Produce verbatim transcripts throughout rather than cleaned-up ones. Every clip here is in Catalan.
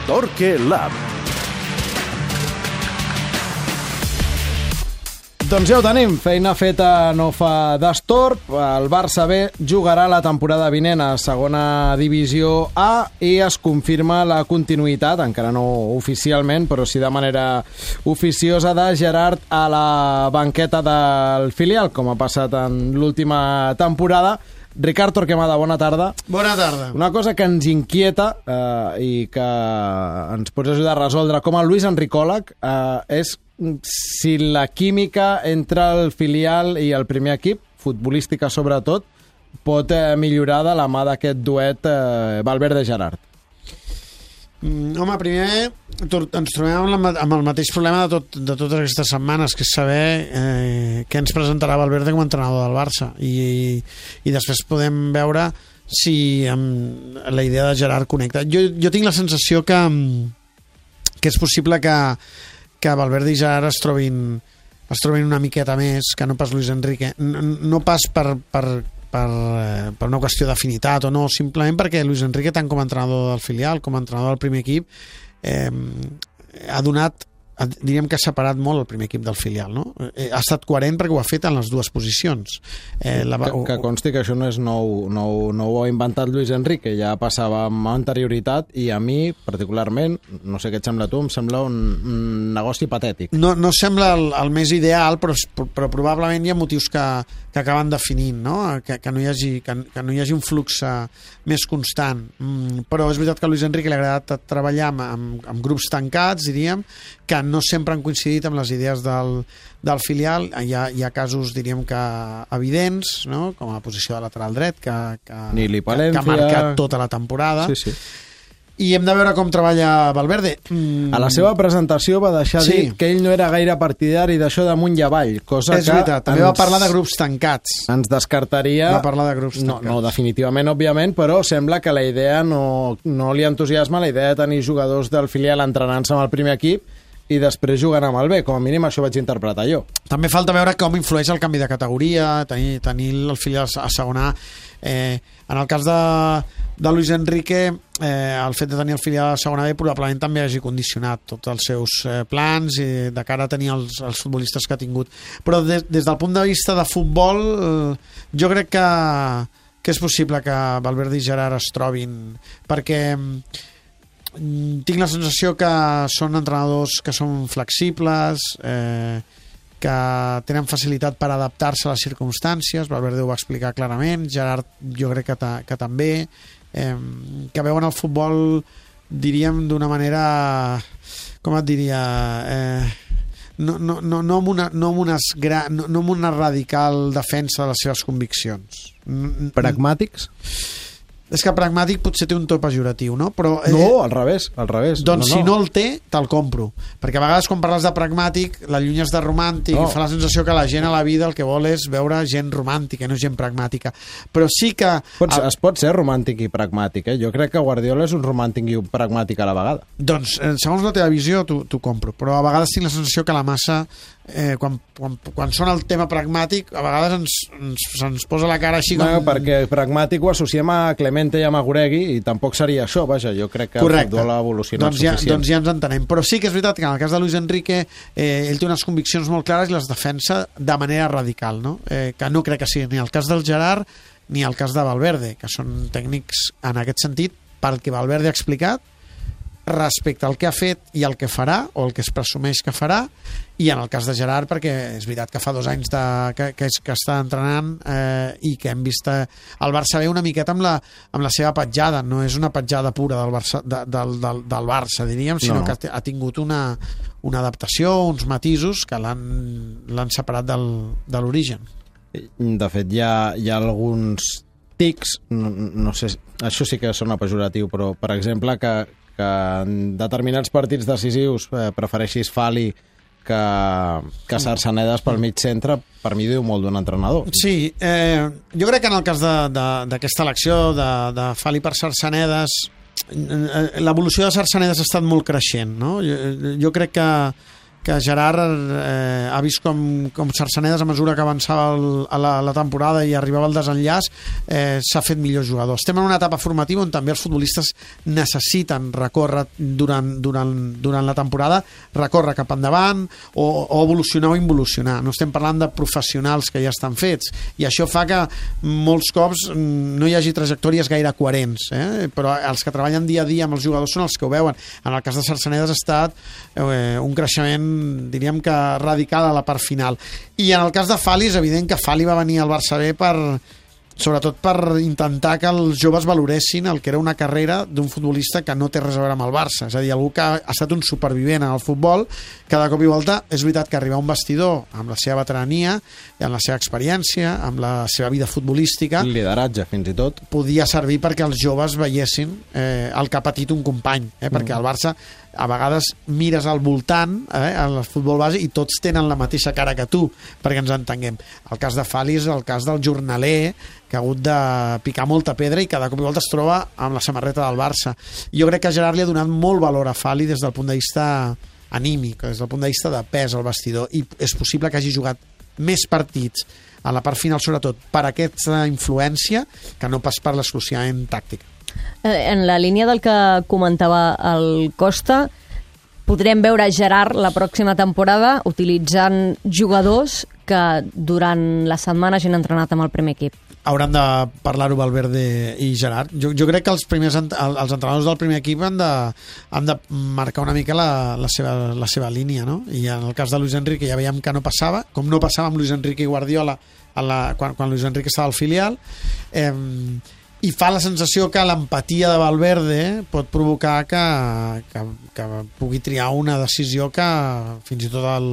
Torque Lab. Doncs ja ho tenim, feina feta no fa destorb. El Barça B jugarà la temporada vinent a segona divisió A i es confirma la continuïtat, encara no oficialment, però sí de manera oficiosa, de Gerard a la banqueta del filial, com ha passat en l'última temporada. Ricard Torquemada, bona tarda. Bona tarda. Una cosa que ens inquieta eh, i que ens pots ajudar a resoldre com a Luis Enricòleg eh, és si la química entre el filial i el primer equip, futbolística sobretot, pot eh, millorar de la mà d'aquest duet eh, Valverde-Gerard. Mm, home, primer ens trobem amb, la, amb el mateix problema de, tot, de totes aquestes setmanes, que és saber eh, què ens presentarà Valverde com a entrenador del Barça. I, i després podem veure si amb la idea de Gerard connecta. Jo, jo tinc la sensació que, que és possible que que Valverde i Gerard es trobin, es trobin una miqueta més que no pas Luis Enrique. No, no pas per, per, per, per una qüestió d'afinitat o no, simplement perquè Luis Enrique, tant com a entrenador del filial com a entrenador del primer equip, eh, ha donat, diríem que ha separat molt el primer equip del filial, no? Ha estat coherent perquè ho ha fet en les dues posicions. Eh, la... que, que consti que això no és nou, nou, no ho ha inventat Luis Enrique, ja passava amb anterioritat i a mi, particularment, no sé què et sembla tu, em sembla un, un negoci patètic. No, no sembla el, el més ideal, però, però probablement hi ha motius que, que acaben definint, no? Que, que, no hi hagi, que, que no hi hagi un flux més constant. Mm, però és veritat que a Luis Enrique li ha agradat treballar amb, amb, amb grups tancats, diríem, que no sempre han coincidit amb les idees del, del filial. Hi ha, hi ha casos, diríem, que evidents, no? Com a posició de lateral dret, que, que, Nili que, que ha marcat tota la temporada. Sí, sí. I hem de veure com treballa Valverde. Mm. A la seva presentació va deixar sí. dir que ell no era gaire partidari d'això d'amunt i avall, cosa és que... veritat, també ens, va parlar de grups tancats. Ens descartaria... Va parlar de grups no, tancats. no, definitivament, òbviament, però sembla que la idea no, no li entusiasma, la idea de tenir jugadors del filial entrenant-se amb el primer equip i després jugant amb el B, com a mínim això vaig interpretar jo. També falta veure com influeix el canvi de categoria, tenir, tenir el filial a segona. Eh, en el cas de, de Luis Enrique, eh, el fet de tenir el filial a segona B probablement també hagi condicionat tots els seus eh, plans i de cara a tenir els, els futbolistes que ha tingut. Però des, des del punt de vista de futbol, eh, jo crec que, que és possible que Valverde i Gerard es trobin, perquè tinc la sensació que són entrenadors que són flexibles, eh, que tenen facilitat per adaptar-se a les circumstàncies. Valverde ho va explicar clarament, Gerard jo crec que, ta, que també, eh, que veuen el futbol, diríem, d'una manera, com et diria, eh, no, no, no, no, amb una, no, amb unes gra, no, no amb una radical defensa de les seves conviccions. Pragmàtics? És que pragmàtic potser té un to pejoratiu, no? Però, eh, no, al revés, al revés. Doncs no, no. si no el té, te'l compro. Perquè a vegades quan parles de pragmàtic, l'allunyes de romàntic no. i fa la sensació que la gent a la vida el que vol és veure gent romàntica, no gent pragmàtica. Però sí que... Pots, el... Es pot ser romàntic i pragmàtic, eh? Jo crec que Guardiola és un romàntic i un pragmàtic a la vegada. Doncs, segons la teva visió, t'ho compro. Però a vegades tinc la sensació que la massa... Eh, quan, quan, quan sona el tema pragmàtic a vegades ens, ens, se'ns posa la cara així com... No, perquè pragmàtic ho associem a Clemente i a Maguregui i tampoc seria això, vaja, jo crec que correcte. El futbol ha evolucionat doncs ja, suficient. Doncs ja ens entenem, però sí que és veritat que en el cas de Luis Enrique eh, ell té unes conviccions molt clares i les defensa de manera radical, no? Eh, que no crec que sigui ni el cas del Gerard ni el cas de Valverde, que són tècnics en aquest sentit, pel que Valverde ha explicat respecte al que ha fet i el que farà o el que es presumeix que farà, i en el cas de Gerard perquè és veritat que fa dos anys de, que, que, que està entrenant eh, i que hem vist eh, el Barça bé una miqueta amb la, amb la seva petjada, no és una petjada pura del Barça, de, del, del, del Barça diríem, sinó no. que ha tingut una, una adaptació, uns matisos que l'han separat del, de l'origen. De fet hi ha, hi ha alguns tics, no, no sé, això sí que sona pejoratiu, però per exemple que que en determinats partits decisius eh, prefereixis Fali que, que Sarsanedas pel mig centre, per mi diu molt d'un entrenador. Sí, eh, jo crec que en el cas d'aquesta elecció de, de Fali per Sarsanedas, l'evolució de Sarsanedas ha estat molt creixent, no? Jo, jo crec que que Gerard eh, ha vist com, com Cercenedes, a mesura que avançava el, a la, la temporada i arribava al desenllaç, eh, s'ha fet millor jugador. Estem en una etapa formativa on també els futbolistes necessiten recórrer durant, durant, durant la temporada, recórrer cap endavant o, o evolucionar o involucionar. No estem parlant de professionals que ja estan fets, i això fa que molts cops no hi hagi trajectòries gaire coherents, eh? Però els que treballen dia a dia amb els jugadors són els que ho veuen. En el cas de Cercenedes ha estat eh, un creixement, diríem que radical a la part final. I en el cas de Fali és evident que Fali va venir al Barça B per, sobretot per intentar que els joves valoressin el que era una carrera d'un futbolista que no té res a veure amb el Barça, és a dir, algú que ha estat un supervivent en el futbol, que de cop i volta és veritat que arribar a un vestidor amb la seva veterania, amb la seva experiència, amb la seva vida futbolística, lideratge fins i tot, podia servir perquè els joves veiessin eh, el que ha patit un company, eh, perquè el Barça a vegades mires al voltant eh, al futbol base i tots tenen la mateixa cara que tu, perquè ens entenguem. El cas de Fali és el cas del jornaler que ha hagut de picar molta pedra i que de cop i volta es troba amb la samarreta del Barça. Jo crec que Gerard li ha donat molt valor a Fali des del punt de vista anímic, des del punt de vista de pes al vestidor, i és possible que hagi jugat més partits a la part final, sobretot per aquesta influència, que no pas per l'exclusivament tàctica. En la línia del que comentava el Costa, podrem veure Gerard la pròxima temporada utilitzant jugadors que durant la setmana hagin entrenat amb el primer equip. Hauran de parlar-ho Valverde i Gerard. Jo, jo crec que els primers els entrenadors del primer equip han de, han de marcar una mica la, la, seva, la seva línia, no? I en el cas de Luis Enrique ja veiem que no passava, com no passava amb Luis Enrique i Guardiola a la, quan, quan Luis Enrique estava al filial, eh, i fa la sensació que l'empatia de Valverde pot provocar que, que, que pugui triar una decisió que fins i tot el,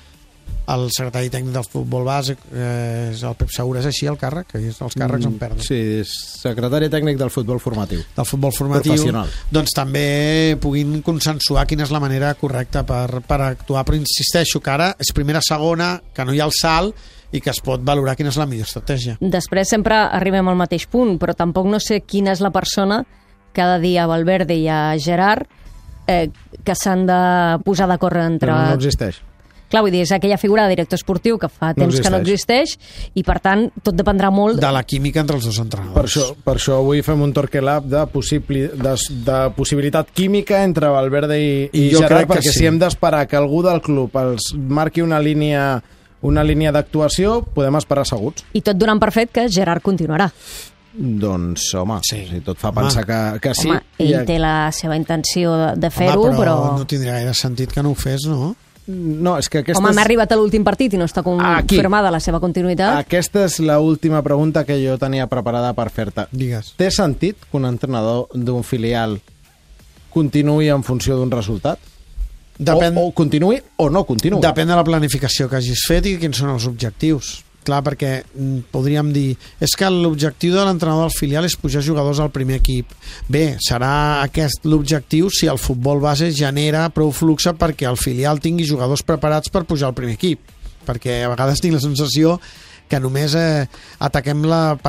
el secretari tècnic del futbol base, eh, el Pep Segura, és així el càrrec, que els càrrecs en perden. Sí, és secretari tècnic del futbol formatiu. Del futbol formatiu. Professional. Doncs també puguin consensuar quina és la manera correcta per, per actuar, però insisteixo que ara és primera, segona, que no hi ha el salt, i que es pot valorar quina és la millor estratègia. Després sempre arribem al mateix punt, però tampoc no sé quina és la persona que ha de dir a Valverde i a Gerard eh, que s'han de posar d'acord entre... Però no existeix. Clar, vull dir, és aquella figura de director esportiu que fa temps no que no existeix, i per tant tot dependrà molt... De la química entre els dos entrenadors. Per això, per això avui fem un torquelab de, possibli, de, de possibilitat química entre Valverde i, i, i Gerard, perquè sí. Si hem d'esperar que algú del club els marqui una línia una línia d'actuació, podem esperar asseguts. I tot donant per fet que Gerard continuarà. Doncs, home, sí. Si tot fa pensar que, que sí. Home, ell ja... té la seva intenció de, de fer-ho, home, però... però... no tindria gaire sentit que no ho fes, no? No, és que aquestes... Home, m'ha arribat a l'últim partit i no està confirmada Aquí. La seva continuïtat. Aquesta és l'última pregunta que jo tenia preparada per fer-te. Digues. Té sentit que un entrenador d'un filial continuï en funció d'un resultat? Depèn... O, o continuï o no continuï. Depèn de la planificació que hagis fet i quins són els objectius. Clar, perquè podríem dir és que l'objectiu de l'entrenador del filial és pujar jugadors al primer equip. Bé, serà aquest l'objectiu si el futbol base genera prou flux perquè el filial tingui jugadors preparats per pujar al primer equip. Perquè a vegades tinc la sensació que només eh, ataquem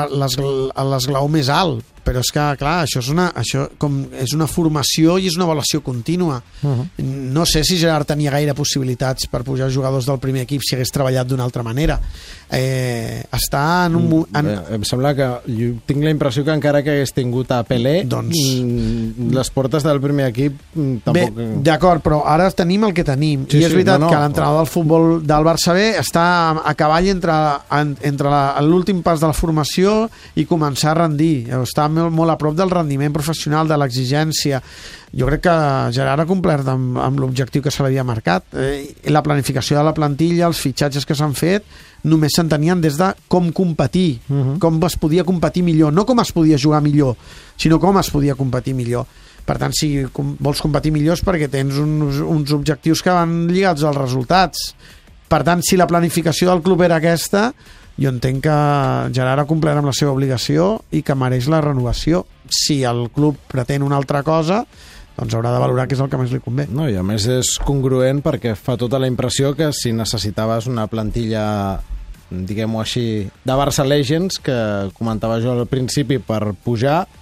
l'esglaó més alt, però és que, clar, això és una, això com és una formació i és una avaluació contínua. Uh-huh. No sé si Gerard tenia gaire possibilitats per pujar jugadors del primer equip si hagués treballat d'una altra manera. Eh, està en un... En... Bé, em sembla que jo tinc la impressió que encara que hagués tingut a Pelé, doncs... les portes del primer equip tampoc... Bé, d'acord, però ara tenim el que tenim. Sí, I és sí, veritat no, no. que l'entrenador del futbol del Barça B està a cavall entre, entre l'últim pas de la formació i començar a rendir. Està molt, molt a prop del rendiment professional, de l'exigència. Jo crec que Gerard ha complert amb, amb l'objectiu que se l'havia marcat. Eh, la planificació de la plantilla, els fitxatges que s'han fet, només s'entenien des de com competir, uh-huh. com es podia competir millor, no com es podia jugar millor, sinó com es podia competir millor. Per tant, si vols competir millor és perquè tens uns, uns objectius que van lligats als resultats. Per tant, si la planificació del club era aquesta, jo entenc que Gerard ha complert amb la seva obligació i que mereix la renovació. Si el club pretén una altra cosa, doncs haurà de valorar què és el que més li convé. No, i a més és congruent perquè fa tota la impressió que si necessitaves una plantilla, diguem-ho així, de Barça Legends, que comentava jo al principi, per pujar,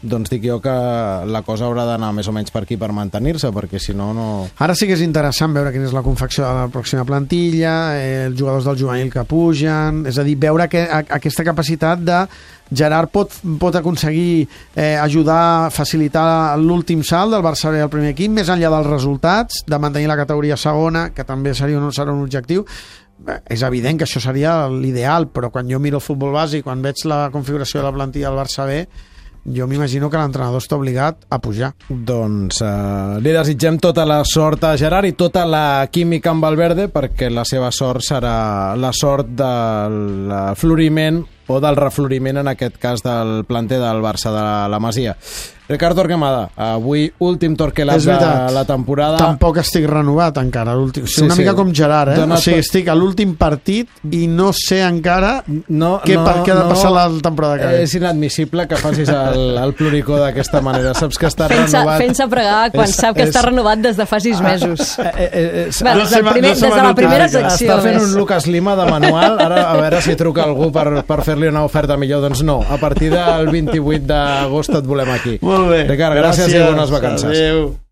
doncs dic jo que la cosa haurà d'anar més o menys per aquí per mantenir-se, perquè si no, no... Ara sí que és interessant veure quina és la confecció de la pròxima plantilla, eh, els jugadors del juvenil que pugen, és a dir, veure que, a, aquesta capacitat de Gerard pot, pot aconseguir eh, ajudar, facilitar l'últim salt del Barça B al primer equip, més enllà dels resultats, de mantenir la categoria segona, que també seria un, serà un objectiu. Bé, és evident que això seria l'ideal, però quan jo miro el futbol base i quan veig la configuració de la plantilla del Barça B, jo m'imagino que l'entrenador està obligat a pujar. Doncs eh, li desitgem tota la sort a Gerard i tota la química amb Valverde, perquè la seva sort serà la sort del floriment o del refloriment, en aquest cas, del planter del Barça de la Masia. Ricardo Torquemada, avui últim Torquelat de la temporada. Tampoc estic renovat encara. O sigui, sí, una sí. mica com Gerard, eh? Donat o sigui, estic a l'últim partit i no sé encara no, què, no, per què ha de no, passar la temporada que ve. És inadmissible que facis el, el pluricó d'aquesta manera. Saps que està fent renovat. Fent-se pregar quan és, sap que és... està renovat des de fa sis mesos. Ah, eh, eh, eh, Va, des, del primer, no des de la primera secció. Està fent més. un Lucas Lima de manual. Ara a veure si truca algú per, per fer-li una oferta millor. Doncs no, a partir del vint-i-vuit d'agost et volem aquí. Molt bé. Ricard, gràcies, gràcies i bones vacances. Adéu.